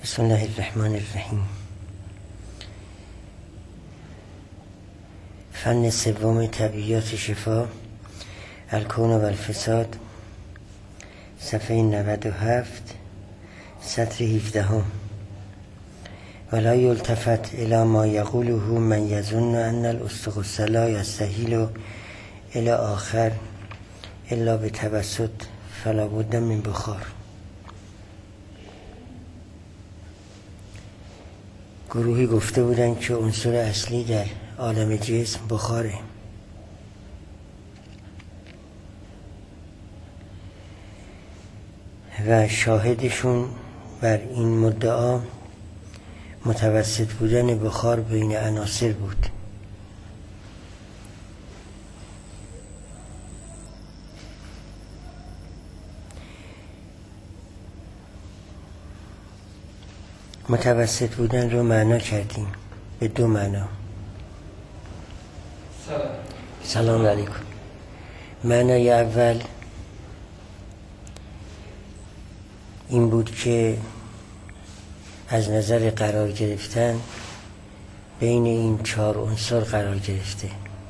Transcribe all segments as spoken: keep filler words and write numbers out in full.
بسم الله الرحمن الرحیم. فن سوم طبیعیات شفا، الکون و الفساد، صفحه نود و هفت، سطر هفدهم. ولا یلتفت الی ما یقوله من یظن ان الاستغاث لا یستحیل الی آخر الا بتوسط فلا بد من بخار. گروهی گفته بودند که عنصر اصلی در عالم جسم بخاره. و شاهدشون بر این مدعا متوسط بودن بخار بین عناصر بود. متوسط بودن رو معنا کردیم به دو معنا. سلام سلام علیکم. معنای اول این بود که از نظر قرار گرفتن بین این چهار عنصر قرار گرفته.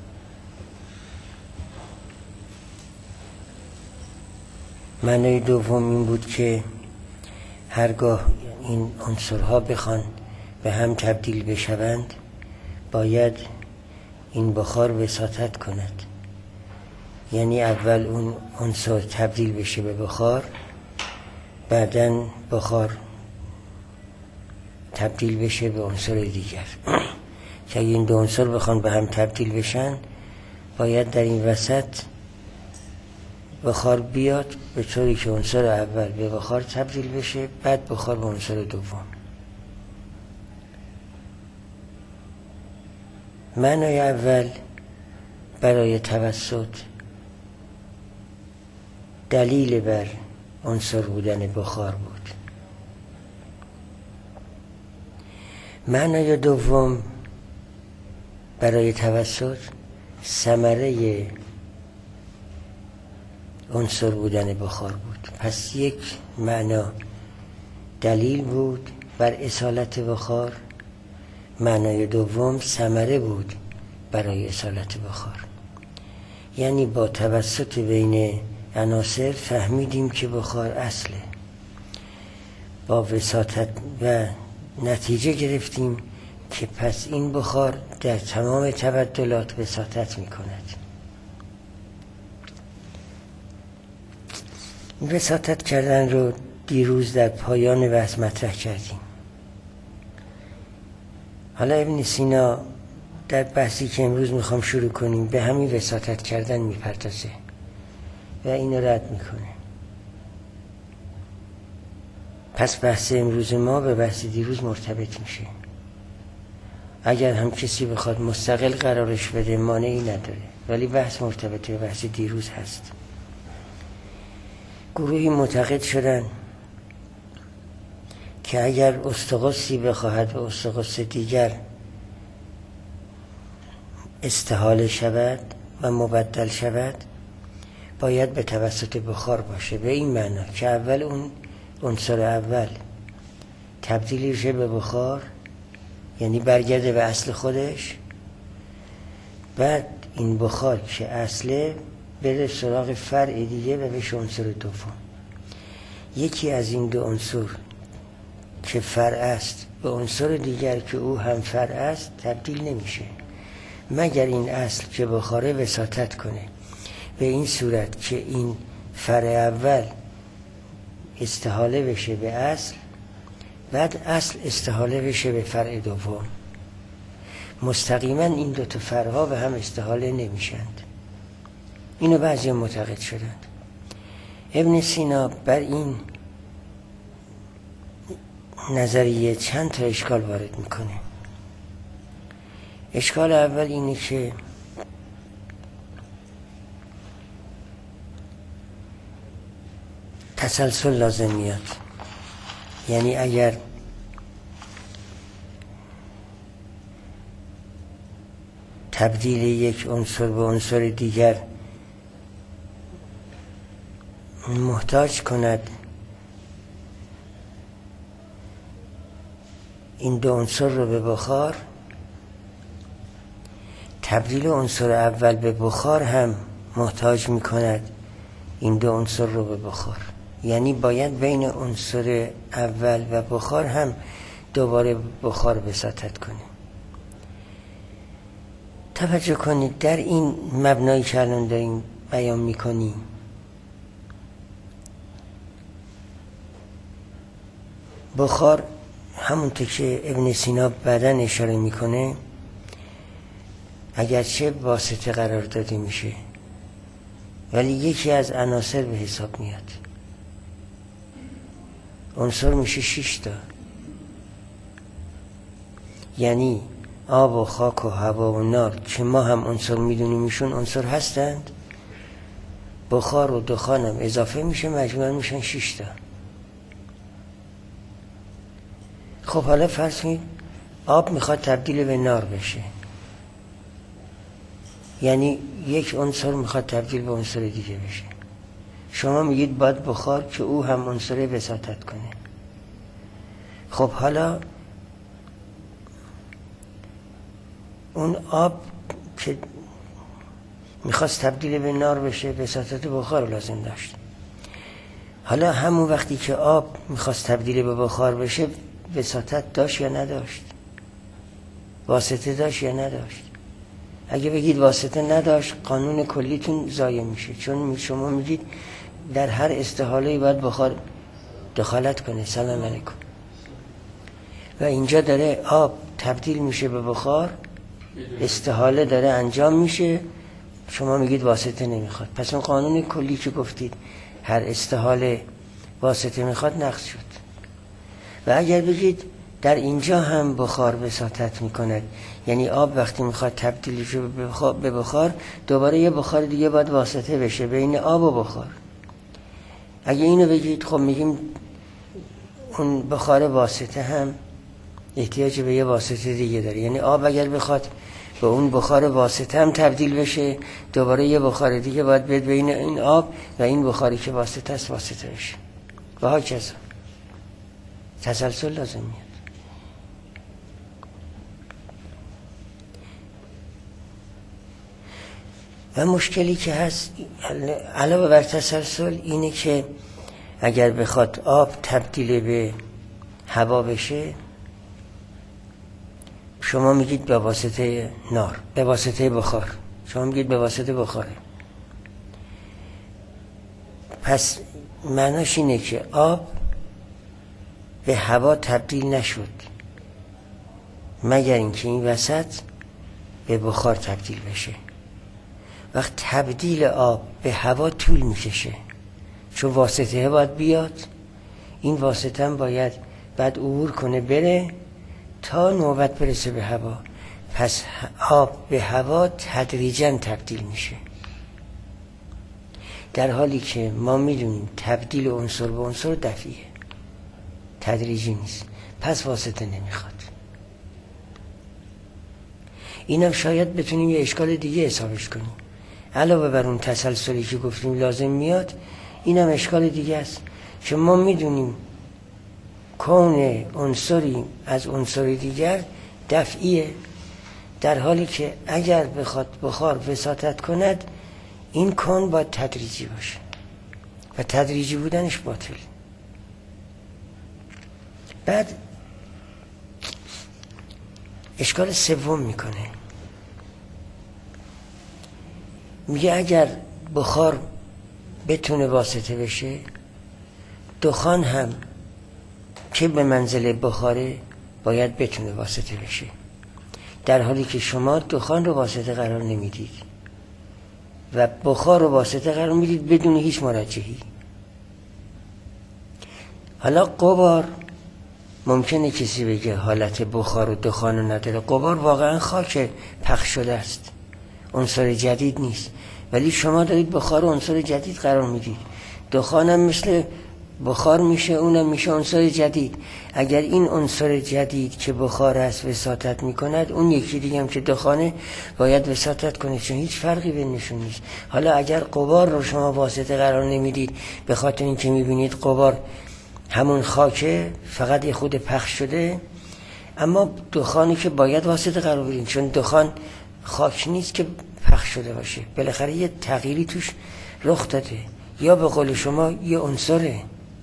معنای دوم این بود که هرگاه این عنصرها بخوان به هم تبدیل بشوند باید این بخار وساطت کند. یعنی اول اون عنصر تبدیل بشه به بخار، بعداً بخار تبدیل بشه به عنصر دیگر. که این دو عنصر بخوان به هم تبدیل بشن باید در این وسط بخار بیاد به طوری که عنصر اول به بخار تبدیل بشه، بعد بخار به عنصر دوم. معنای اول برای توسط دلیل بر عنصر بودن بخار بود. معنای دوم برای توسط ثمره عنصر بودن بخار بود. پس یک معنا دلیل بود بر اصالت بخار، معنای دوم ثمره بود برای اصالت بخار. یعنی با توسط بین عناصر فهمیدیم که بخار اصله، با وساطت و نتیجه گرفتیم که پس این بخار در تمام تبدلات وساطت می کند. وساطت کردن رو دیروز در پایان بحث مطرح کردیم. حالا ابن سینا در بحثی که امروز میخوام شروع کنیم به همین وساطت کردن میپردازه و اینو رد میکنه. پس بحث امروز ما به بحث دیروز مرتبط میشه. اگر هم کسی بخواد مستقل قرارش بده مانعی نداره، ولی بحث مرتبط به بحث دیروز هست. گروهی معتقد شدن که اگر استغاثی بخواهد به استغاث دیگر استحاله شود و مبدل شود باید به توسط بخار باشه. به این معنا که اول اون عنصر اول تبدیل شه به بخار، یعنی برگرده به اصل خودش، بعد این بخار که اصله بره سراغ فرع دیگه و بشه عنصر دوم. یکی از این دو عنصر که فرع است به عنصر دیگر که او هم فرع است تبدیل نمیشه مگر این اصل که بخاره وساطت کنه به این صورت که این فرع اول استحاله بشه به اصل، بعد اصل استحاله بشه به فرع دوم. مستقیما این دو تا فرعها به هم استحاله نمیشند. اینو بعضی معتقد شدند. ابن سینا بر این نظریه چند تا اشکال وارد میکنه. اشکال اول اینه که تسلسل لازم میاد. یعنی اگر تبدیل یک عنصر به عنصر دیگر محتاج کند این دو عنصر رو به بخار، تبدیل عنصر اول به بخار هم محتاج میکند این دو عنصر رو به بخار. یعنی باید بین عنصر اول و بخار هم دوباره بخار وساطت کنیم. توجه کنید در این مبنایی که الان داریم بیان میکنیم، بخار همونطور که ابن سینا بعداً اشاره میکنه اگرچه واسطه قرار داده میشه ولی یکی از عناصر به حساب میاد. عنصر میشه شش تا، یعنی آب و خاک و هوا و نار که ما هم عنصر میدونیمشون عنصر هستند، بخار و دخان هم اضافه میشه مجموعاً میشن شش تا. خب حالا فرض کنید آب میخواد تبدیل به نار بشه، یعنی یک عنصر میخواد تبدیل به عنصر دیگه بشه. شما میگید باید بخار که او هم عنصر وساطت کنه. خب حالا اون آب که میخواست تبدیل به نار بشه وساطت بخار لازم داشت. حالا همون وقتی که آب میخواست تبدیل به بخار بشه وساطت داشت یا نداشت؟ واسطه داشت یا نداشت؟ اگه بگید واسطه نداشت قانون کلیتون ضایع میشه، چون شما میگید در هر استحاله باید بخار دخالت کنه. سلام علیکم. و اینجا داره آب تبدیل میشه به بخار، استحاله داره انجام میشه، شما میگید واسطه نمیخواد. پس اون قانون کلی که گفتید هر استحاله واسطه میخواد نقض شد. و اگر بگید در اینجا هم بخار وساطت میکند، یعنی آب وقتی میخواد تبدیل شه به بخار دوباره یه بخار دیگه باید واسطه بشه بین آب و بخار. اگه اینو بگید خب میگیم اون بخار واسطه هم احتیاج به یه واسطه دیگه داره، یعنی آب اگر بخواد به اون بخار واسطه هم تبدیل بشه دوباره یه بخار دیگه باید بیاد بین این آب و این بخاری که واسطه است واسطه بشه و ها کذا. تسلسل لازم میاد. و مشکلی که هست علاوه بر تسلسل اینه که اگر بخواد آب تبدیل به هوا بشه شما میگید به واسطه نار، به واسطه بخار، شما میگید به واسطه بخاره. پس معناش اینه که آب به هوا تبدیل نشد مگر اینکه این وسط به بخار تبدیل بشه. وقت تبدیل آب به هوا طول میکشه چون واسطه باید بیاد، این واسطه هم باید بعد عبور کنه بره تا نوبت برسه به هوا. پس آب به هوا تدریجاً تبدیل میشه، در حالی که ما میدونیم تبدیل عنصر به عنصر دفعیه، تدریجی نیست، پس واسطه نمیخواد. اینم شاید بتونیم یه اشکال دیگه حسابش کنیم علاوه بر اون تسلسلی که گفتیم لازم میاد. اینم اشکال دیگه است که ما میدونیم کون عنصری از عنصر دیگر دفعیه، در حالی که اگر بخواد بخار وساطت کند این کون باید تدریجی باشه و تدریجی بودنش باطل. بعد اشکال سوم میکنه، میگه اگر بخار بتونه واسطه بشه دخان هم که به منزله بخاره باید بتونه واسطه بشه، در حالی که شما دخان رو واسطه قرار نمیدید و بخار رو واسطه قرار میدید بدون هیچ مرجحی. حالا غبار ممکنه کسی بگه حالت بخار و دخان رو نداره، غبار واقعا خاک پخش شده است، عنصر جدید نیست، ولی شما دارید بخار و عنصر جدید قرار میدید. دخان هم مثل بخار میشه، اونم میشه عنصر جدید. اگر این عنصر جدید که بخار است وساطت میکند، اون یکی دیگه هم که دخانه باید وساطت کنه، چون هیچ فرقی بینشون نیست. حالا اگر غبار رو شما واسطه قرار نمیدید به خاطر اینکه میبینید غبار همون خاکه فقط یه خود پخش شده، اما دخانی که باید واسطه قرار بدین، چون دخان خاک نیست که پخش شده باشه، بالاخره یه تغییری توش رخ داده، یا به قول شما یه عنصره.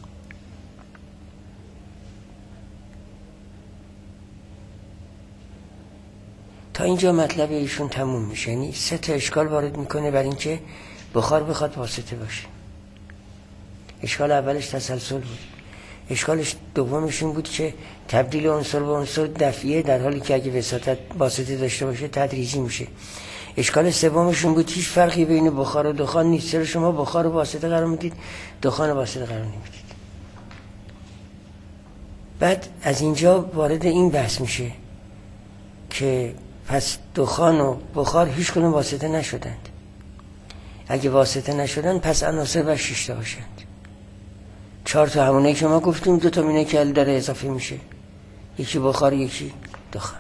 تا اینجا مطلب ایشون تموم میشه. یعنی سه تا اشکال وارد میکنه برای اینکه بخار بخواد واسطه باشه. اشکال اولش تسلسل بود. اشکالش دومش این بود که تبدیل عنصر به عنصر دفعیه، در حالی که اگه وساطت واسطه داشته باشه تدریجی میشه. اشکال سومش این بود هیچ فرقی بین بخار و دخان نیست، چرا شما بخار رو واسطه قرار میدید، دخان رو واسطه قرار نمیدید. بعد از اینجا وارد این بحث میشه که پس دخان و بخار هیچ کدوم واسطه نشدند. اگه واسطه نشدن پس عناصر باید شش تا باشند. چهار تا همونه که ما گفتیم، دو تا مینه که داره اضافه میشه، یکی بخار یکی دخان.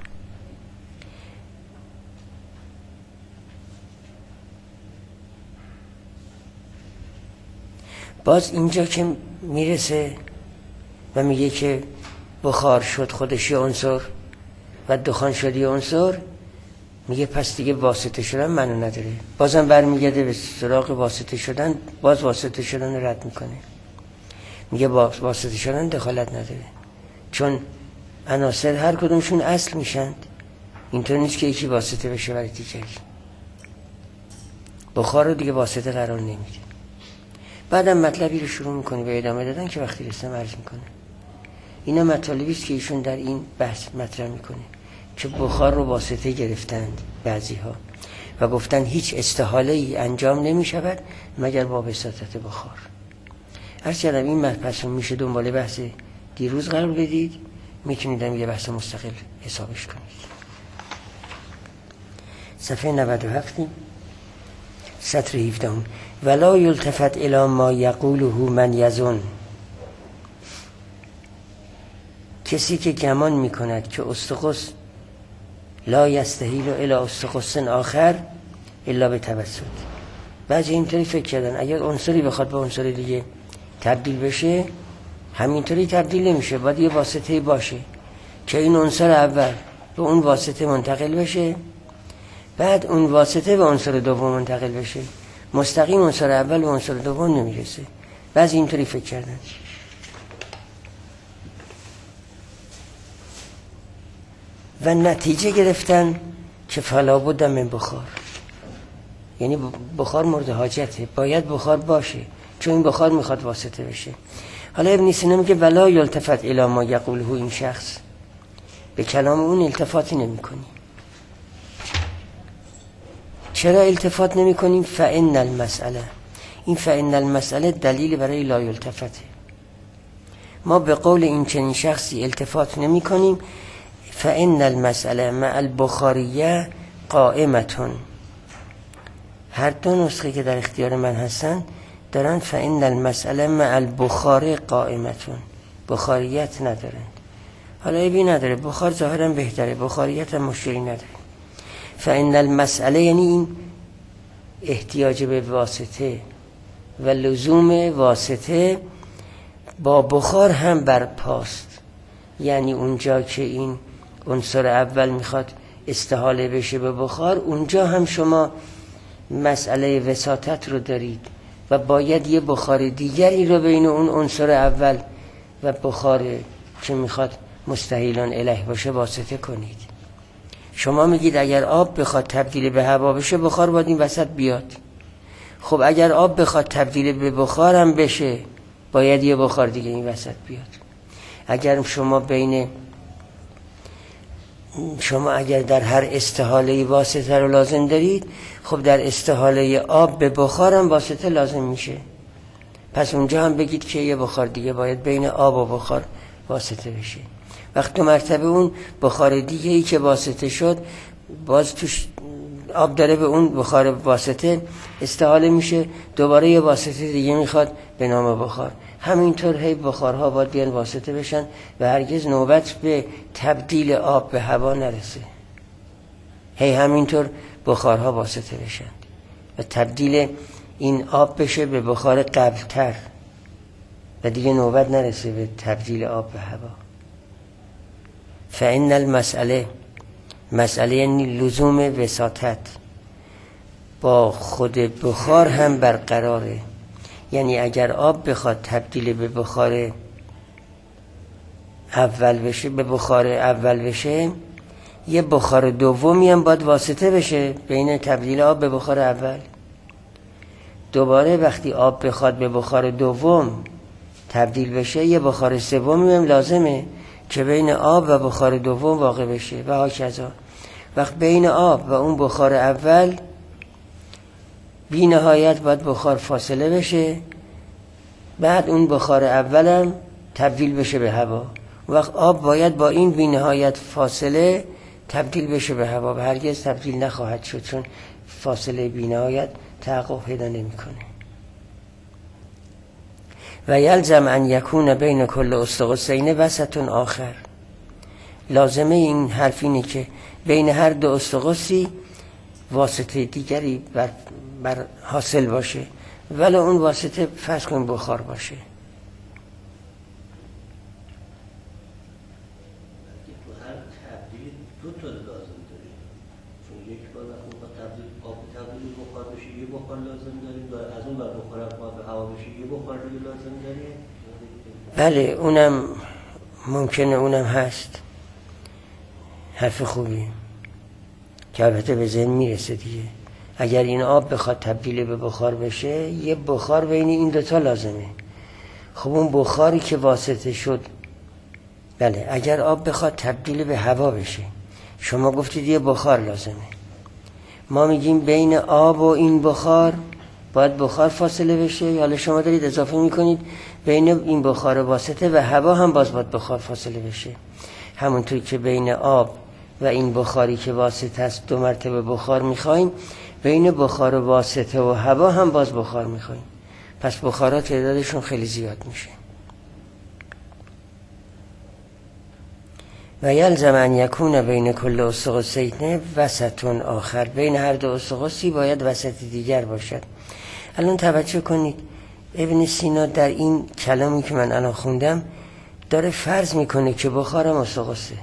باز اینجا که میرسه و میگه که بخار شد خودش یه عنصر و دخان شد یه عنصر، میگه پس دیگه واسطه شدن منو نداره. بازم برمیگرده به سراغ واسطه شدن، باز واسطه شدن رد میکنه، میگه واسطه شدن دخالت نداره، چون عناصر هر کدومشون اصل میشند. اینطور نیست که یکی واسطه بشه برای دیگری. بخار رو دیگه واسطه قرار نمیده. بعدم مطلبی رو شروع میکنه به ادامه دادن که وقتی رسیدم عرض میکنه. اینا مطالبی است که ایشون در این بحث مطرح میکنه که بخار رو واسطه گرفتند بعضی ها و گفتن هیچ استحاله ای انجام نمی شود مگر با وساطت بخار. عرض کردم این مبحث میشه دنبال بحث دیروز قرار بدید، میتونید هم یه بحث مستقل حسابش کنید. صفحه نود و هفت سطر هفده ولا یلتفت الی ما یقوله من یظن. کسی که گمان میکند که استقص لا یستحیل الی استقص آخر الا به توسط. بعضی اینطوری فکر کردن اگر عنصری بخواد به عنصر دیگه تبدیل بشه همینطوری تبدیل نمیشه، باید یه واسطه باشه که این عنصر اول به اون واسطه منتقل بشه، بعد اون واسطه به عنصر دوم منتقل بشه. مستقیم عنصر اول به عنصر دوم نمیرسه. بعضی اینطوری فکر کردن. و نتیجه گرفتن که فلا بد من بخار، یعنی بخار مورد حاجته، باید بخار باشه چون این بخار میخواد واسطه بشه. حالا ابن سینا میگه ولا یلتفت الی ما یقوله این شخص، به کلام اون التفاتی نمی کنیم. چرا التفات نمی کنیم؟ فإن المسئله، این فإن المسئله دلیل برای لا یلتفته. ما به قول این چنین شخصی التفات نمی کنیم. فإن المسئله مع البخاریه قائمتون. هر دو نسخه که در اختیار من هستن دارن فإن المسئله مع البخار قائمتون، بخاریت ندارن. حالا ایبی نداره، بخار ظاهرا بهتره، بخاریت هم مشکلی نداره. فإن المسئله یعنی این احتیاج به واسطه و لزوم واسطه با بخار هم برپاست. یعنی اونجا که این عنصر اول میخواد استحاله بشه به بخار، اونجا هم شما مسئله وساطت رو دارید و باید یه بخار دیگری رو بین اون عنصر اول و بخار که میخواد مستحیلان الیه باشه واسطه کنید. شما میگید اگر آب بخواد تبدیل به هوا بشه بخار باید این وسط بیاد. خب اگر آب بخواد تبدیل به بخار هم بشه باید یه بخار دیگه این وسط بیاد. اگر شما بین شما اگر در هر استحاله واسطه رو لازم دارید، خب در استحاله آب به بخار هم واسطه لازم میشه. پس اونجا هم بگید که یه بخار دیگه باید بین آب و بخار واسطه بشه. وقت دو مرتبه اون بخار دیگه ای که واسطه شد باز توش آب داره به اون بخار واسطه استحاله میشه، دوباره یه واسطه دیگه میخواد به نام بخار. همینطور هی بخارها باید بیان واسطه بشن و هرگز نوبت به تبدیل آب به هوا نرسه. هی همینطور بخارها واسطه بشن و تبدیل این آب بشه به بخار قبلتر و دیگه نوبت نرسه به تبدیل آب به هوا. فإن المسئله مسئله یعنی لزوم وساطت با خود بخار هم برقراره. یعنی اگر آب بخواد تبدیل به بخار اول بشه به بخار اول بشه، یه بخار دومی هم باید واسطه بشه بین تبدیل آب به بخار اول. دوباره وقتی آب بخواد به بخار دوم تبدیل بشه، یه بخار سومی هم لازمه که بین آب و بخار دوم واقع بشه و هاکذا. وقت بین آب و اون بخار اول بی نهایت باید بخار فاصله بشه، بعد اون بخار اولم تبدیل بشه به هوا. وقت آب باید با این بی نهایت فاصله تبدیل بشه به هوا و هرگز تبدیل نخواهد شد، چون فاصله بی نهایت تحقق پیدا نمی‌کنه. و یلزم ان یکون بین کل استقصین وسط آخر. لازمه این حرف اینه که بین هر دو استقصی واسطه دیگری بر, بر حاصل باشه، ولی اون واسطه فرض کن بخار باشه. دو تا لازم داریم، چون یک بار وقتی با تبدیل آب تبدیل بخار بشه یه بخار لازم داریم و از اون بر بخار آب به هوا بشه یه بخار دیگه لازم داریم. بله اونم ممکنه، اونم هست. حرف خوبی که البته به ذهن میرسه دیگه. اگر این آب بخواد تبدیل به بخار بشه، یه بخار بین این دوتا لازمه. خب اون بخاری که واسطه شد، بله اگر آب بخواد تبدیل به هوا بشه، شما گفتید یه بخار لازمه. ما میگیم بین آب و این بخار باید بخار فاصله بشه، حالا شما دارید اضافه میکنید بین این بخار واسطه و هوا هم باز باید بخار فاصله بشه. همونطور که بین آب و این بخاری که واسطه است دو مرتبه بخار میخوایم، بین بخار واسطه و هوا هم باز بخار میخوایم. پس بخارات تعدادشون خیلی زیاد میشه. و یلزم ان یکون بین کل استقصین وسط آخر. بین هر دو استقصی باید وسط دیگر باشد. الان توجه کنید، ابن سینا در این کلامی که من الان خوندم داره فرض میکنه که بخارم استقصه.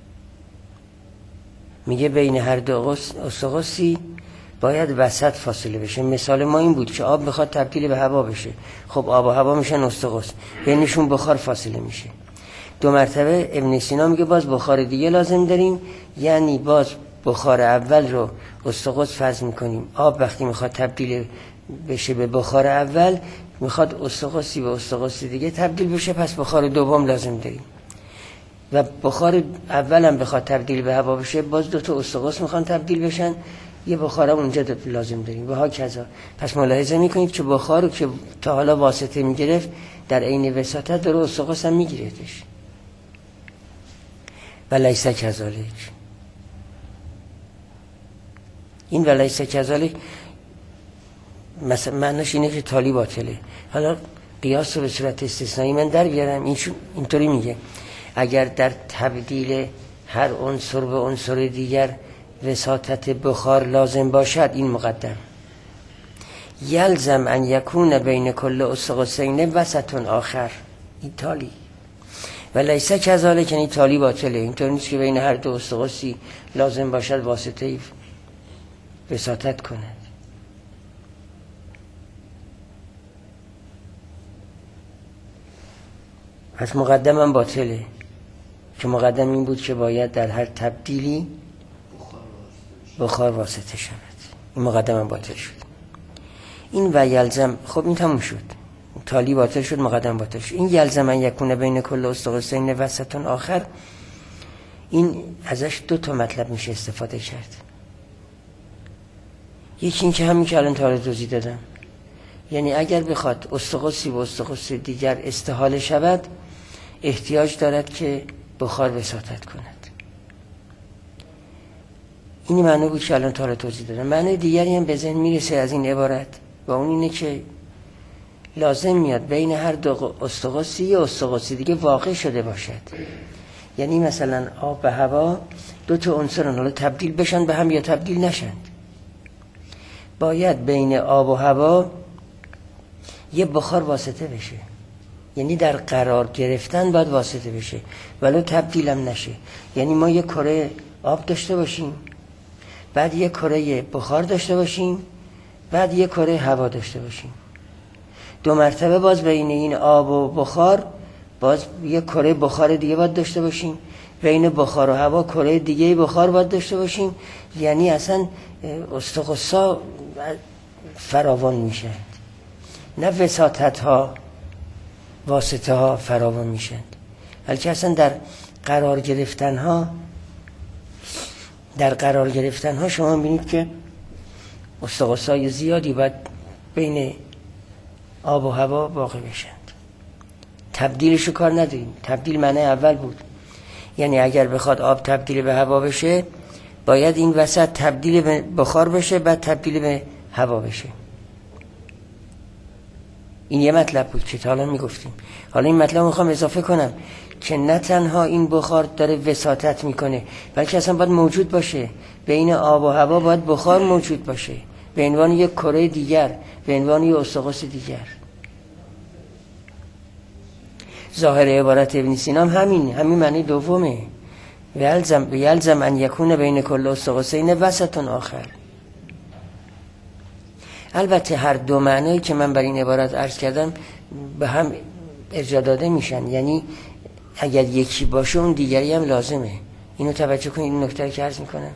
میگه بین هر دو استقصی باید وسط فاصله بشه. مثال ما این بود که آب بخواد تبدیل به هوا بشه، خب آب و هوا میشن استقص، بینشون بخار فاصله میشه. دو مرتبه ابن سینا میگه باز بخار دیگه لازم داریم، یعنی باز بخار اول رو استقص فرض میکنیم. آب وقتی میخواد تبدیل بشه به بخار اول، میخواد استقصی به استقص دیگه تبدیل بشه، پس بخار دوم لازم داریم. و بخار اول هم بخواد تبدیل به هوا بشه، باز دو تا استقص میخوان تبدیل بشن، یه بخار هم اونجا لازم داریم و ها کذا. پس ملاحظه میکنید که بخار رو که تا حالا واسطه میگرفت در عین وساطت داره استقص هم میگیرتش. ولیس کذالک. این ولیس کذالک مثلا معناش اینه که تالی باطله. حالا قیاس رو به صورت استثنایی من در بیارم. این اینطوری میگه اگر در تبدیل هر عنصر به عنصر دیگر وساطت بخار لازم باشد، این مقدم، یلزم ان یکون بین کل استقصین وسط آخر. این تالی. و لیس کذالک یعنی تالی باطله. اینطور نیست که بین هر دو استقصی لازم باشد واسطه وساطت کند. پس مقدمم باطله، که مقدم این بود که باید در هر تبدیلی بخار واسطه شود. این مقدمم باطل شد. این و یلزم، خب این تموم شد، تالی باطل شد، مقدم باطل شد. این یلزم ان یکون بین کل استقصین وسط آخر، این ازش دو تا مطلب میشه استفاده کرد. یکی این که همین که الان تا توضیح دادم، یعنی اگر بخواد استقصی و استقص دیگر استحاله شود، احتیاج دارد که بخار وساطت کند. این معنی بود که الان تا توضیح دادم. معنی دیگری هم به ذهن میرسه از این عبارت و اون اینه که لازم میاد بین هر دو استقصی یا استقصی دیگه واقع شده باشد. یعنی مثلا آب و هوا دو تا عنصرن، حالا تبدیل بشن به هم یا تبدیل نشند، باید بین آب و هوا یه بخار واسطه بشه. یعنی در قرار گرفتن باید واسطه بشه ولو تبدیلم نشه. یعنی ما یک کره آب داشته باشیم، بعد یک کره بخار داشته باشیم، بعد یک کره هوا داشته باشیم. دو مرتبه باز بین این آب و بخار باز یک کره بخار دیگه باید داشته باشیم، بین بخار و هوا کره دیگه بخار باید داشته باشیم. یعنی اصلا استقصا فراوان میشه، نه وساطت ها واسطه ها فراوان میشن، بلکه اصلا در قرار گرفتن ها در قرار گرفتن ها شما بینید که استقصای زیادی باید بین آب و هوا واقع بشند. تبدیلشو کار نداریم، تبدیل معنی اول بود. یعنی اگر بخواد آب تبدیل به هوا بشه باید این وسط تبدیل به بخار بشه، بعد تبدیل به هوا بشه. این یه مطلب بود که تا حالا میگفتیم. حالا این مطلب میخوام اضافه کنم که نه تنها این بخار داره وساطت میکنه، بلکه اصلا باید موجود باشه. بین آب و هوا باید بخار موجود باشه به عنوان یک کره دیگر، به عنوان یک استقاس دیگر. ظاهر عبارت ابن سینا همین همین معنی دومه. یلزم یلزم ان یکون بین کل استقاسین وسط آخر. البته هر دو معنایی که من بر این عبارت عرض کردم به هم ارجاع داده میشن، یعنی اگر یکی باشه اون دیگری هم لازمه. اینو توجه کنید، این نکته که عرض میکنم.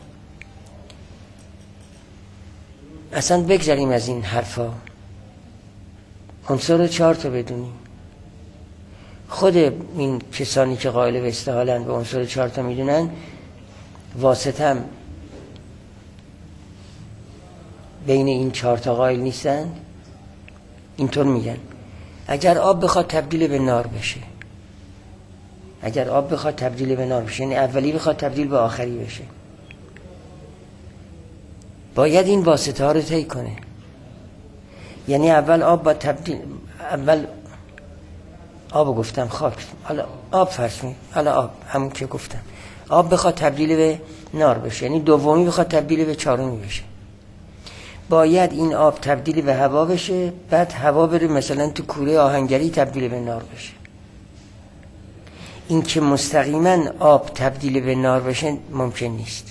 اصلا بگذاریم از این حرفا، عنصر چهار تا بدونیم. خود این کسانی که قائل به استحالن به عنصر چهار تا میدونن، واسطم بین این چهار تا قائل نیستن. اینطور میگن اگر آب بخواد تبدیل به نار بشه، اگر آب بخواد تبدیل به نار بشه، یعنی اولی بخواد تبدیل به آخری بشه، باید این واسطه ها رو طی کنه. یعنی اول آب با تبدیل اول آب گفتم خاک، حالا آب فرض می حالا آب همون که گفتم آب بخواد تبدیل به نار بشه، یعنی دومی بخواد تبدیل به چهارمی بشه، باید این آب تبدیل به هوا بشه، بعد هوا بره مثلا تو کوره آهنگری تبدیل به نار بشه. این که مستقیما آب تبدیل به نار بشه ممکن نیست.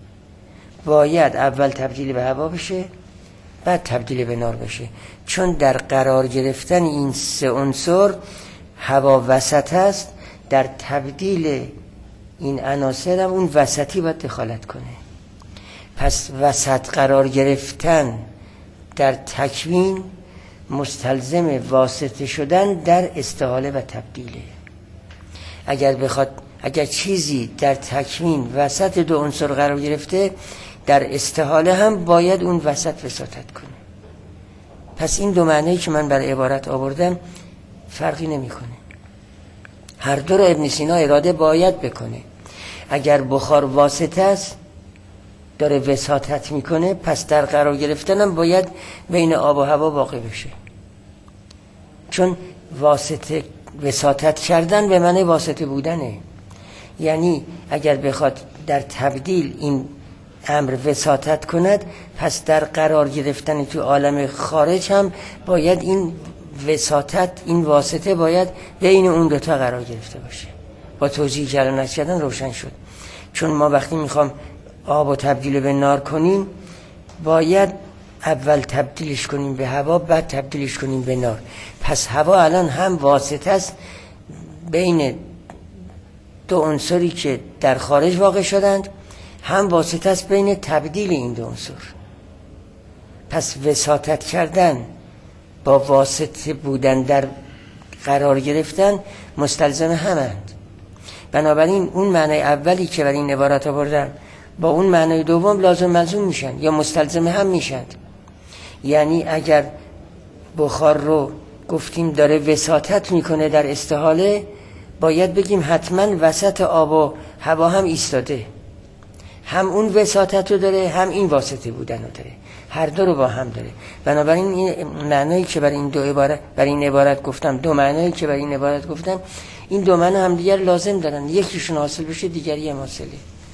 باید اول تبدیل به هوا بشه، بعد تبدیل به نار بشه. چون در قرار گرفتن این سه عنصر هوا وسط است، در تبدیل این عناصر هم اون وسطی باید دخالت کنه. پس وسط قرار گرفتن در تکوین مستلزم واسطه شدن در استحاله و تبدیله. اگر بخواد اگر چیزی در تکوین وسط دو عنصر قرار گرفته، در استحاله هم باید اون وسط وساطت کنه. پس این دو معنی که من برای عبارت آوردم فرقی نمیکنه. هر دو رو ابن سینا اراده باید بکنه. اگر بخار واسطه است داره وساطت میکنه، پس در قرار گرفتن هم باید بین آب و هوا واقع بشه. چون واسطه وساطت کردن به معنی واسطه بودنه. یعنی اگر بخواد در تبدیل این امر وساطت کند، پس در قرار گرفتن تو عالم خارج هم باید این وساطت، این واسطه باید بین اون دوتا قرار گرفته باشه. با توضیح که الان کردن روشن شد. چون ما وقتی میخوام آب و تبدیل به نار کنیم، باید اول تبدیلش کنیم به هوا، بعد تبدیلش کنیم به نار. پس هوا الان هم واسطه است بین دو عنصری که در خارج واقع شدند، هم واسطه است بین تبدیل این دو عنصر. پس وساطت کردن با واسطه بودن در قرار گرفتن مستلزم همند. بنابراین اون معنی اولی که برای این عبارت آوردم با اون معنی دوم لازم ملزوم میشن یا مستلزم هم میشن. یعنی اگر بخار رو گفتیم داره وساطت میکنه در استحاله، باید بگیم حتما وسط آب و هوا هم ایستاده، هم اون وساطت رو داره، هم این واسطه بودن رو داره، هر دو رو با هم داره. بنابراین این معنایی که برای این دو عبارت برای این عبارت گفتم، دو معنایی که برای این عبارت گفتم، این دو معنی هم دیگر لازم دارن. یکیشون حاصل بشه دیگری هم حاصله.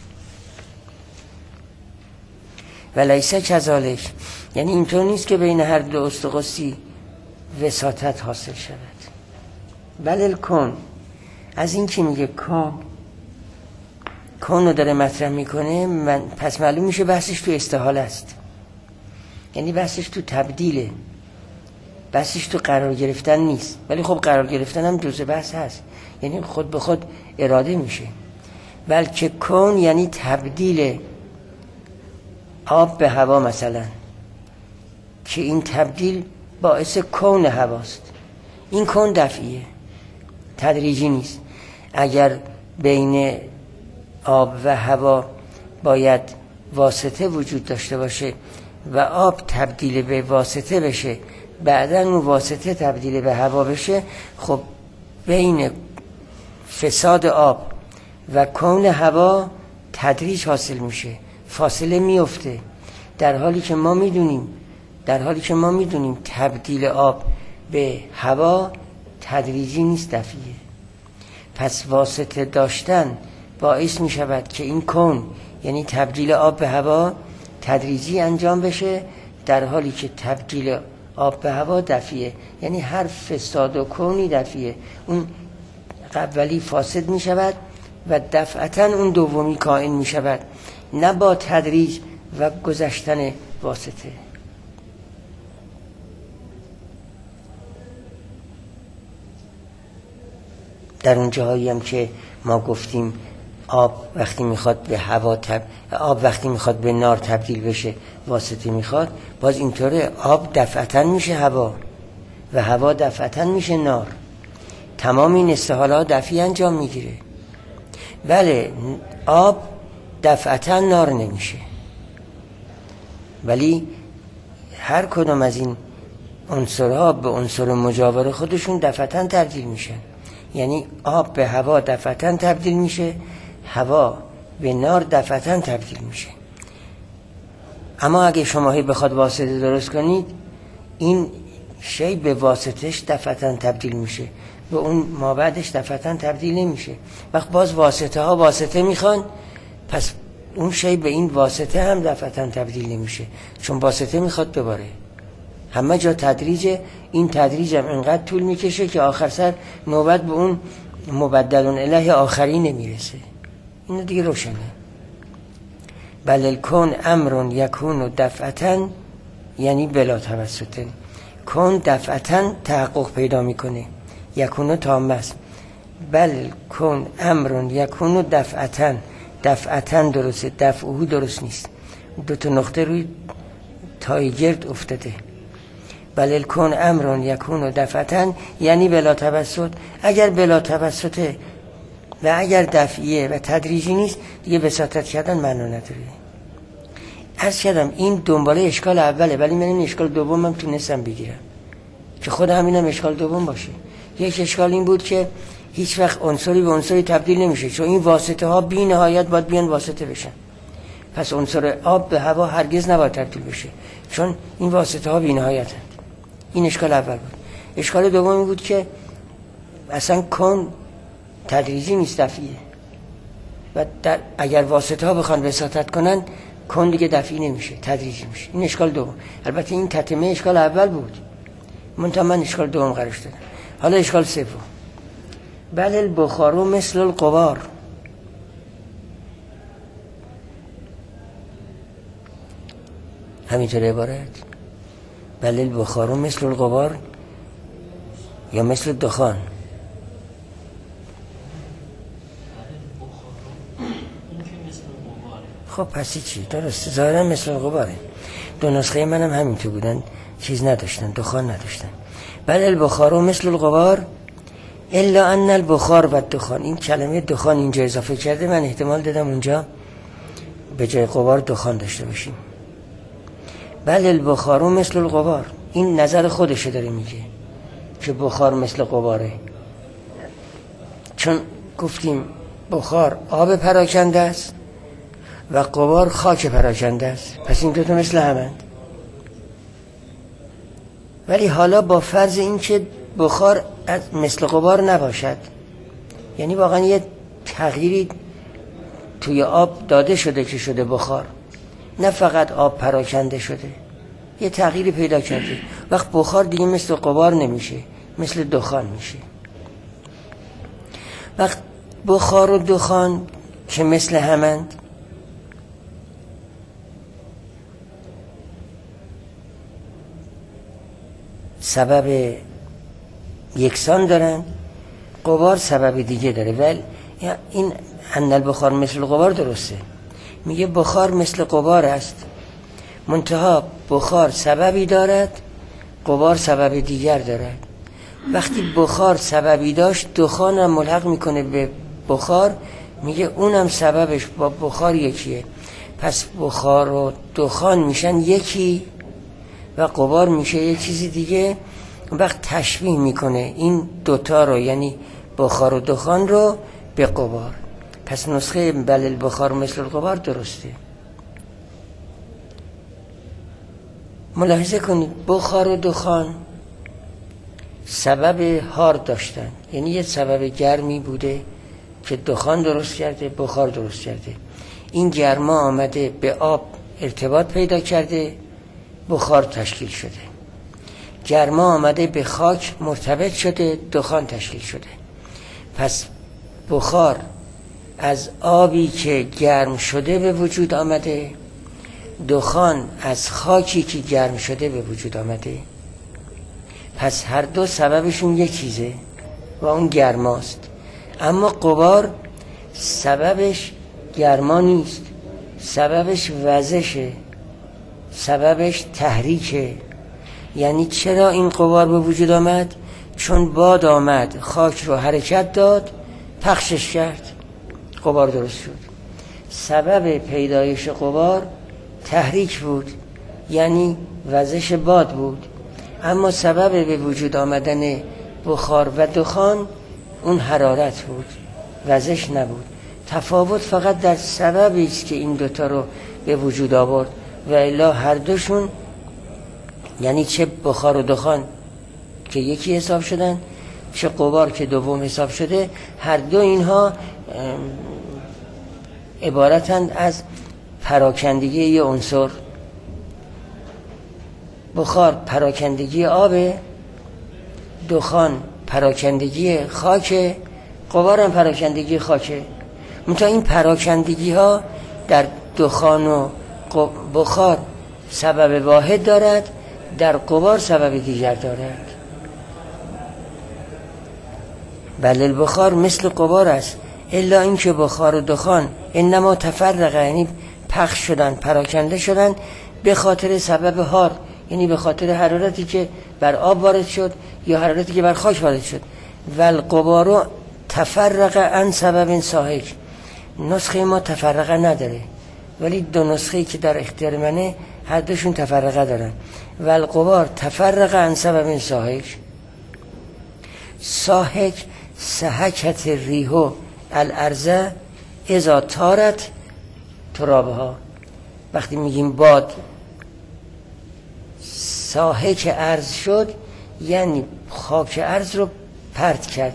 ولیسه کذالک، یعنی اینطور نیست که بین هر دو استقاسی وساطت حاصل شود. بل کن از این که میگه کن کن رو داره مطرح میکنه، من پس معلوم میشه بحثش تو استحاله است، یعنی بحثش تو تبدیله، بحثش تو قرار گرفتن نیست. ولی خب قرار گرفتن هم جزء بحث هست، یعنی خود به خود اراده میشه. بلکه کن یعنی تبدیل آب به هوا مثلا، که این تبدیل باعث کون هواست. این کون دفعیه، تدریجی نیست. اگر بین آب و هوا باید واسطه وجود داشته باشه و آب تبدیل به واسطه بشه، بعداً اون واسطه تبدیل به هوا بشه، خب بین فساد آب و کون هوا تدریج حاصل میشه، فاصله میفته. در حالی که ما میدونیم در حالی که ما میدونیم تبدیل آب به هوا تدریجی نیست، دفعیه. پس واسطه داشتن باعث می شود که این کون یعنی تبدیل آب به هوا تدریجی انجام بشه، در حالی که تبدیل آب به هوا دفعیه، یعنی هر فساد و کونی دفعیه. اون اولی فاسد می شود و دفعتا اون دومی کائن می شود، نه با تدریج و گذشتن واسطه. در اون جاهایی هم که ما گفتیم آب وقتی میخواد به هوا تب... آب وقتی میخواد به نار تبدیل بشه واسطه میخواد، باز اینطوره، آب دفعتا میشه هوا و هوا دفعتا میشه نار. تمام این استحالات دفعی انجام میگیره. بله آب دفعتا نار نمیشه، ولی هر کدوم از این عنصرها به عنصر مجاور خودشون دفعتا تبدیل میشن. یعنی آب به هوا دفعتا تبدیل میشه، هوا به نار دفعتا تبدیل میشه. اما اگه شماهی بخواد واسطه درست کنید، این شی به واسطش دفعتا تبدیل میشه، به اون ما بعدش دفعتا تبدیل نمیشه. وقت باز واسطه ها واسطه میخوان، پس اون شی به این واسطه هم دفعتا تبدیل نمیشه، چون واسطه میخواد بباره. همه جا تدریجه، این تدریج هم انقدر طول میکشه که آخر سر نوبت به اون مبدلون اله آخری نمیرسه. اینو دیگه روشنه. بل الکون امرون یکون دفعتن، یعنی بلا توسطن. کون دفعتن تحقق پیدا میکنه، یکونو تام است. بل کون امرون یکون دفعتن، دفعتن درسته، دفعه درست نیست، دو تا نقطه روی تای گرد افتاده. بل الکون امرون یکون دفعتن یعنی بلا توسط. اگر بلا توسطه و اگر دفعیه و تدریجی نیست، دیگه وساطت کردن معنا نداره. عرض کردم این دنباله اشکال اوله، ولی من این اشکال دوم هم تونستم بگیرم که خود همینم اشکال دوم باشه. یک اشکال این بود که هیچ وقت عنصری به عنصری تبدیل نمیشه، چون این واسطه ها بی نهایت باید بیان واسطه بشن. پس عنصر آب به هوا هرگز نباید تبدیل بشه، چون این واسطه ها بی نهایتند. این اشکال اول بود. اشکال دومی بود که اصلا کن تدریجی نیست، دفعیه. و در اگر واسطه ها بخوان وساطت کنن، کن دیگه دفعی نمیشه، تدریجی میشه. این اشکال دوم. البته این تتمه اشکال اول بود، منتها من اشکال دوم قرارش دادم. حالا اشکال سوم. بل البخار مثل الغبار. همینطور عبارت. بل البخار مثل الغبار یا مثل دخان. خب پسی چی؟ درسته، ظاهرا مثل غباره. دو نسخه منم همینطور بودن، چیز نداشتن، دخان نداشتن. بل البخار مثل الغبار الا ان البخار و دخان. این کلمه دخان اینجا اضافه کرده، من احتمال دادم اونجا به جای غبار دخان داشته باشیم. بل البخار مثل الغبار، این نظر خودشه داره میگه که بخار مثل غباره، چون گفتیم بخار آب پراکنده است و غبار خاک پراکنده است، پس این دو تا مثل همند. ولی حالا با فرض این که بخار مثل غبار نباشد، یعنی واقعا یه تغییری توی آب داده شده که شده بخار، نه فقط آب پراکنده شده، یه تغییری پیدا کرده، وقت بخار دیگه مثل غبار نمیشه، مثل دخان میشه. وقت بخار و دخان که مثل همند، سبب یکسان دارن، غبار سبب دیگه داره. ولی این ان البخار مثل غبار درسته، میگه بخار مثل غبار است، منتها بخار سببی دارد، غبار سبب دیگر دارد. وقتی بخار سببی داشت، دخان هم ملحق میکنه به بخار، میگه اونم سببش با بخار یکیه. پس بخار و دخان میشن یکی و غبار میشه یک چیزی دیگه. وقت تشبیه میکنه این دوتا رو، یعنی بخار و دخان رو، به غبار. پس نسخه بل البخار مثل الغبار درسته. ملاحظه کنید بخار و دخان سبب هار داشتن، یعنی یه سبب گرمی بوده که دخان درست کرده، بخار درست کرده. این گرما آمده به آب ارتباط پیدا کرده، بخار تشکیل شده. گرما آمده به خاک مرتبط شده، دخان تشکیل شده. پس بخار از آبی که گرم شده به وجود آمده، دخان از خاکی که گرم شده به وجود آمده. پس هر دو سببشون یک چیزه و اون گرماست. اما غبار سببش گرما نیست، سببش وزشه، سببش تحریکه. یعنی چرا این غبار به وجود آمد؟ چون باد آمد خاک رو حرکت داد، پخشش کرد، غبار درست شد. سبب پیدایش غبار تحریک بود، یعنی وزش باد بود. اما سبب به وجود آمدن بخار و دخان اون حرارت بود، وزش نبود. تفاوت فقط در سببی است که این دوتا رو به وجود آورد، و الا هر دوشون، یعنی چه بخار و دخان که یکی حساب شدن، چه غبار که دوم حساب شده، هر دو اینها عبارتند از پراکندگی یه عنصر. بخار پراکندگی آبه، دخان پراکندگی خاکه، غبار هم پراکندگی خاکه. منتها این پراکندگی ها در دخان و بخار سبب واحد دارد، در غبار سبب دیگر دارد. بل البخار مثل غبار است، الا اینکه بخار و دخان انما تفرقه، یعنی پخش شدن، پراکنده شدن به خاطر سبب هار، یعنی به خاطر حرارتی که بر آب وارد شد یا حرارتی که بر خاک وارد شد. و الغبار تفرقه عن سبب ساحق. نسخه ما تفرقه نداره، ولی دو نسخه‌ای که در اختیار منه هر دوشون تفرقه دارن. و الغبار تفرقه عن سبب ساحق. ساحق سحکت ریحو الارض اذا طارت ترابها. وقتی میگیم باد ساحق ارض شد، یعنی خاک ارض رو پرت کرد.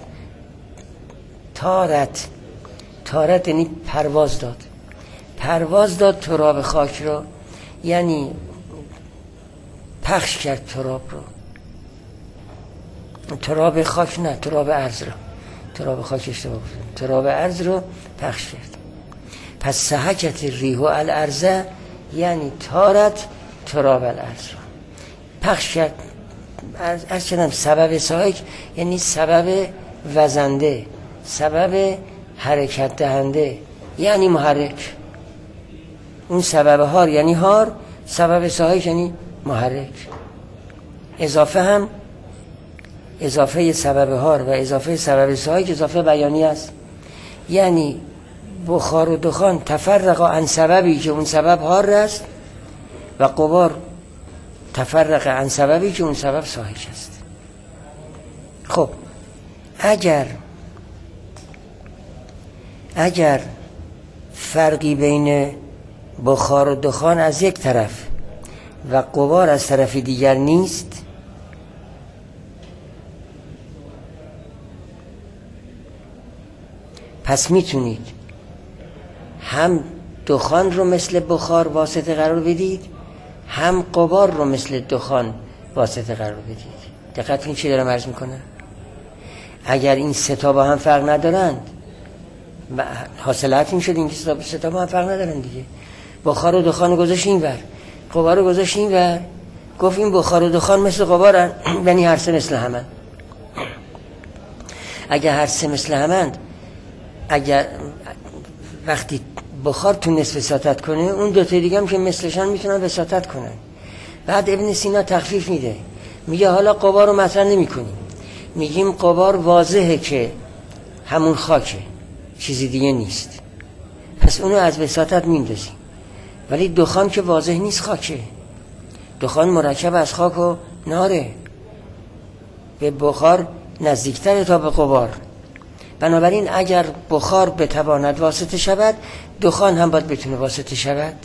تارت، تارت یعنی پرواز داد، پرواز داد تراب خاک رو، یعنی پخش کرد تراب رو. تراب خاک نه، تراب ارض رو، تراب خاک اشتباه بود، تراب ارض رو پخش کرد. پس سحکت ریح و الارض یعنی تارت تراب الارض رو پخش کرد. از چنان سبب ساحق یعنی سبب وزنده، سبب حرکت دهنده، یعنی محرک. اون سبب هار یعنی هار، سبب ساحق یعنی محرک. اضافه هم، اضافه سبب هار و اضافه سبب ساحق اضافه بیانی است. یعنی بخار و دخان تفرق عن سببی که اون سبب هار است، و غبار تفرق عن سببی که اون سبب ساحق است. خب اگر اگر فرقی بین بخار و دخان از یک طرف و غبار از طرف دیگر نیست، پس میتونید هم دخان رو مثل بخار واسطه قرار بدید، هم غبار رو مثل دخان واسطه قرار بدید. دقت کنید چی دارم عرض میکنم. اگر این سه تا با هم فرق ندارند، حاصلات این شد این که ستا ستا با هم فرق ندارن دیگه. بخار و دخان گذاشت این ور، غبار رو گذاشت این ور، گفت این بخار و دخان مثل غبارن، یعنی هر سه مثل همن. اگر هر سه مثل همند، اگر وقتی بخار تو نصف وساطت کنه، اون دو تا دیگه هم که مثلشن میتونن وساطت کنن. بعد ابن سینا تخفیف میده، میگه حالا غبار رو مطرح نمی کنیم، میگیم غبار واضحه که همون خاکه، چیزی دیگه نیست، پس اونو از وساطت میندازیم. ولی دخان که واضح نیست، خاکه. دخان مرکب از خاک و ناره، به بخار نزدیکتره تا به غبار. بنابراین اگر بخار بتواند واسطه شود، دخان هم باید بتونه واسطه شود.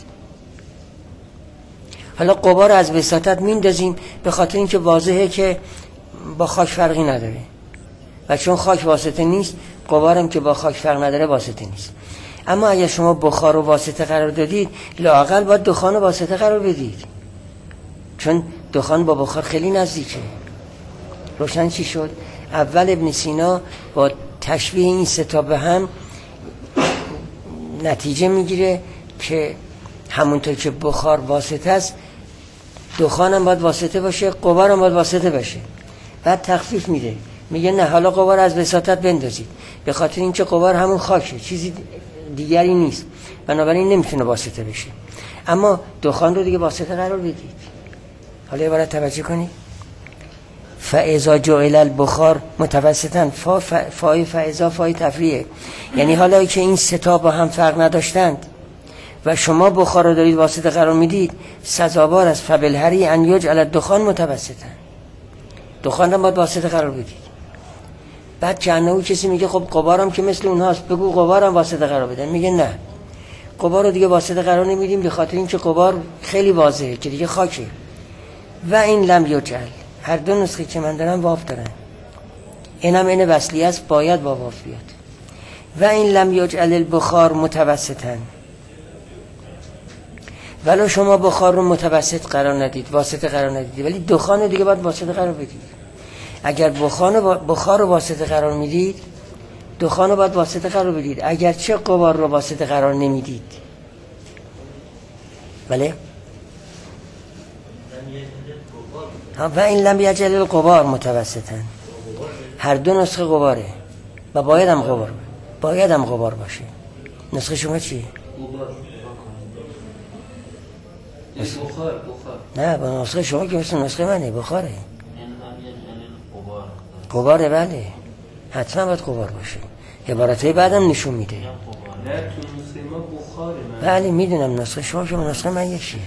حالا غبار از وساطت میندازیم به خاطر اینکه واضحه که با خاک فرقی نداره، و چون خاک واسطه نیست، غبارم که با خاک فرق نداره واسطه نیست. اما اگر شما بخار رو واسطه قرار دادید، لااقل باید دخان رو واسطه قرار بدید، چون دخان با بخار خیلی نزدیکه. روشن چی شد؟ اول ابن سینا با تشبیه این ستا به هم نتیجه میگیره که همونطور که بخار واسطه است، دخان هم باید واسطه باشه، غبار هم باید واسطه باشه. بعد تخفیف میده، میگه نه، حالا غبار از وساطت بندازید، به خاطر اینکه غبار همون خاکه، چیزی دیگری نیست، بنابراین نمیتونه واسطه بشه. اما دخان رو دیگه واسطه قرار بدید. حالا عبارت توجه کنید، فاذا جعل البخار متوسطا، فا فای فاذا فای تفریه، یعنی حالا که این ستا با هم فرق نداشتند و شما بخار رو دارید واسطه قرار میدید، سزاوار است فبالهری ان یجعل الدخان متوسطا، دخان رو باید واسطه قرار بدید. بعد جنو کسی میگه خب غبارم که مثل اونهاست، بگو غبارم واسطه قرار بدن. میگه نه، غبار رو دیگه واسطه قرار نمیدیم، به خاطر اینکه غبار خیلی واضحه که دیگه خاکه. و این لم یجعل، هر دو نسخه که من دارم واف دارن، اینم این وصلی است، باید با واف بیاد. و این لم یجعل البخار متوسطا، ولو شما بخار رو متوسط قرار ندید، واسطه قرار ندید، ولی دخان رو دیگه باید واسطه قرار بدید. اگر بخار رو واسطه قرار میدید، دخان رو باید واسطه قرار بدید، اگر چه غبار رو واسطه قرار نمیدید. بله؟ و این لم یجعل الغبار متوسطا، هر دو نسخه غباره و باید هم غبار باید هم غبار باشه. نسخه شما چیه؟ بخار. بخار نه، با نسخه شما که مثل نسخه منه، بخاره. غباره، بله، حتما باید غبار باشه. عبارتهای بعدم نشون میده. نه، تو نسخه ما بخاره. بله میدونم، نسخه شما شما نسخه من یکیه.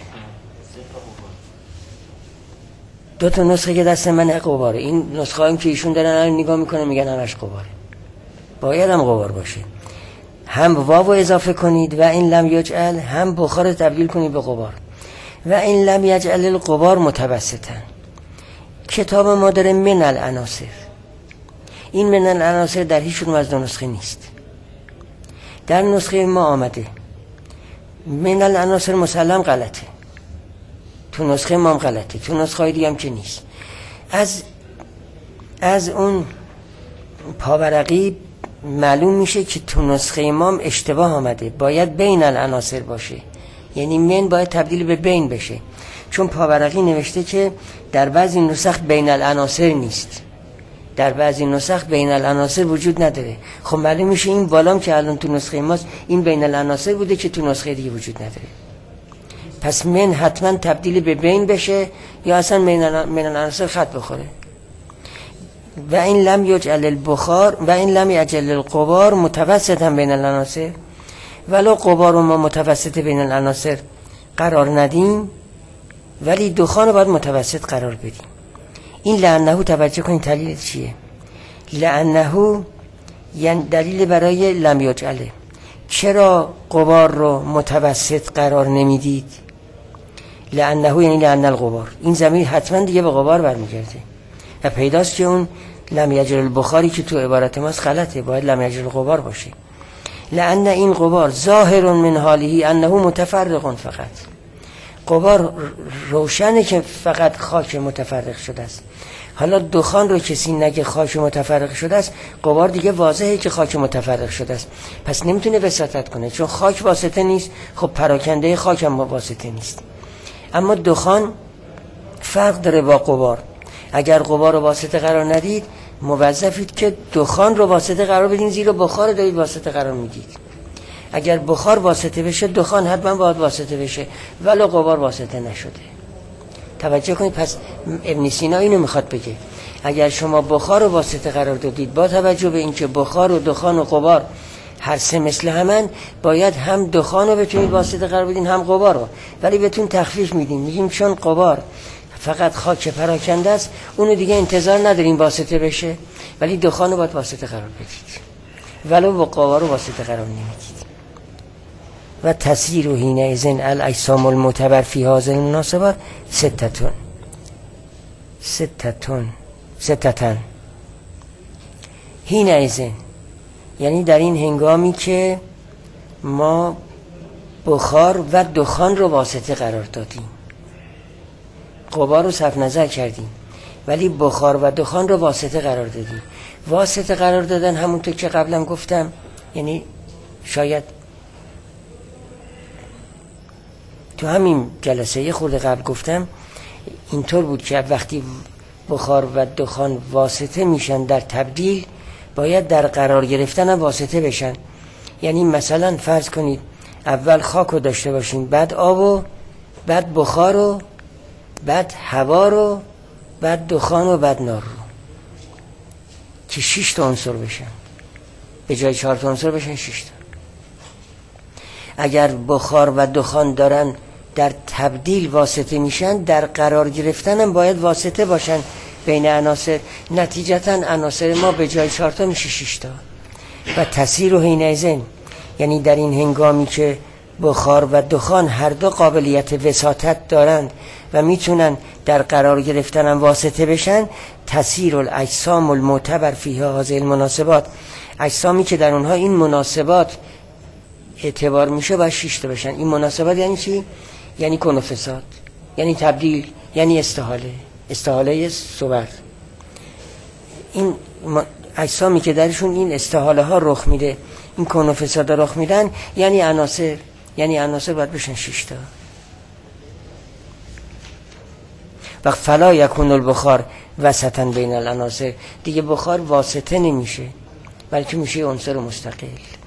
دو تا نسخه که دست من غباره. این نسخه هایی که ایشون دارن الان نگاه میکنه میگن همش غباره. باید هم غبار باشه. هم واو اضافه کنید و این لم یجعل، هم بخار رو تبدیل کنید به غبار. و این لم یجعل الغبار متوسطا. کتاب ما داره من العناصر، این من العناصر در هیچ کدوم از دو نسخه نیست. در نسخه ما آمده من العناصر مسلم غلطه، تو نسخه ما هم غلطه، تو نسخه های دیگه هم که نیست. از از اون پاورقی معلوم میشه که تو نسخه ما هم اشتباه آمده، باید بین العناصر باشه، یعنی من باید تبدیل به بین بشه، چون پاورقی نوشته که در بعضی نسخ بین العناصر نیست، در بعضی نسخ بین العناصر وجود نداره. خب معلوم میشه این بالام که الان تو نسخه ماست این بین العناصر بوده که تو نسخه دیگه وجود نداره. پس من حتما تبدیل به بین بشه یا اصلا من العناصر خط بخوره. و این لم یجعل البخار و این لم یجعل الغبار متوسطا بین العناصر، ولو غبار رو ما متوسط بین العناصر قرار ندیم، ولی دخان رو باید متوسط قرار بدیم. این لعنه توجه کنید دلیل چیه؟ لعنه یعنی دلیل برای لم یجعله. چرا غبار رو متوسط قرار نمیدید؟ لعنه یعنی لعن الغبار، این ضمیر حتما دیگه به غبار برمیگرده و پیداست که اون لم یجعل البخاری که تو عبارت ماست غلطه، باید لم یجعل الغبار باشه. لأن این غبار ظاهر من حاله انه متفرق فقط، غبار روشنه که فقط خاک متفرق شده است. حالا دخان رو کسی نگه خاک متفرق شده است، غبار دیگه واضحه که خاک متفرق شده است، پس نمیتونه وساطت کنه چون خاک واسطه نیست. خب پراکنده خاک هم واسطه نیست. اما دخان فرق داره با غبار. اگر غبار رو واسطه قرار ندید موظفید که دخان رو واسطه قرار بدین، زیرا بخار رو دارید واسطه قرار میدید. اگر بخار واسطه بشه دخان حتما باید واسطه بشه، ولی غبار واسطه نشده. توجه کنید. پس ابن سینا اینو میخواد بگه اگر شما بخار رو واسطه قرار دادید با توجه به اینکه بخار و دخان و غبار هر سه مثل همن، باید هم دخان رو بتونید واسطه قرار بدین هم غبار رو، ولی بهتون تخفیف میدیم، میگیم چون غبار فقط خاک پراکنده است اونو دیگه انتظار نداریم واسطه بشه، ولی دخان رو باید واسطه قرار بدید، ولو با غبار رو واسطه قرار نمیدید. و تسیر و حین ازن الاجسام المعتبر فی هذه المناسبات ستتون ستتون ستتن حین ازن، یعنی در این هنگامی که ما بخار و دخان رو واسطه قرار دادیم، غبار رو صرف نظر کردیم ولی بخار و دخان رو واسطه قرار دادیم. واسطه قرار دادن همونطور که قبلا گفتم، یعنی شاید تو همین جلسه یه خورده قبل گفتم اینطور بود که وقتی بخار و دخان واسطه میشن در تبدیل، باید در قرار گرفتن هم واسطه بشن. یعنی مثلا فرض کنید اول خاک رو داشته باشین، بعد آب و بعد بخار و بعد هوا رو بعد دخان و بعد نار رو، که شش تا عنصر بشن، به جای چهار تا عنصر بشن شش تا. اگر بخار و دخان دارن در تبدیل واسطه میشن، در قرار گرفتن هم باید واسطه باشن بین عناصر. نتیجتا عناصر ما به جای چهار تا میشه شش تا. و تسیر و حین ازن، یعنی در این هنگامی که بخار و دخان هر دو قابلیت وساطت دارند و میتونن در قرار گرفتن هم واسطه بشن، تسیر الاجسام المعتبر فی هذه المناسبات، اجسامی که در اونها این مناسبات اعتبار میشه باید شش تا بشن. این مناسبات یعنی چی؟ یعنی کن و فساد، یعنی تبدیل، یعنی استحاله، استحاله صور. این اجسامی که درشون این استحاله ها رخ میده، این کن و فساد رخ میدن، یعنی عناصر، یعنی عناصر باید بشن شش تا. و فلا یکون البخار وسطا بین العناصر، دیگه بخار واسطه نمیشه بلکه میشه عنصر مستقل.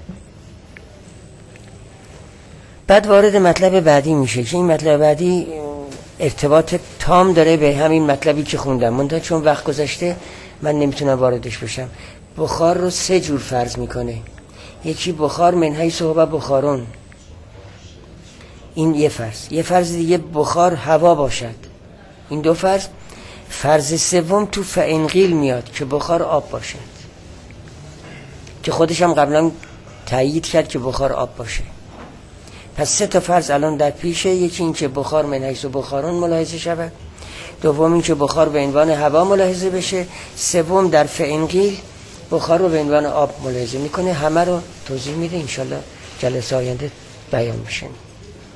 بعد وارد مطلب بعدی میشه که این مطلب بعدی ارتباط تام داره به همین مطلبی که خوندم، منتها چون وقت گذشته من نمیتونم واردش بشم. بخار رو سه جور فرض میکنه. یکی بخار من حیث هو بخارون، این یه فرض. یه فرض دیگه بخار هوا باشد، این دو فرض. فرض سوم تو فانقیل میاد که بخار آب باشد، که خودش هم قبلا تایید کرد که بخار آب باشه. پس سه تا فرض الان در پیشه. یکی این که بخار من حیث بخارون ملاحظه شود، دوم این که بخار به عنوان هوا ملاحظه بشه، سوم در فانقیل بخار رو به عنوان آب ملاحظه میکنه. همه رو توضیح میده، انشالله جلسه آینده بیان میشه.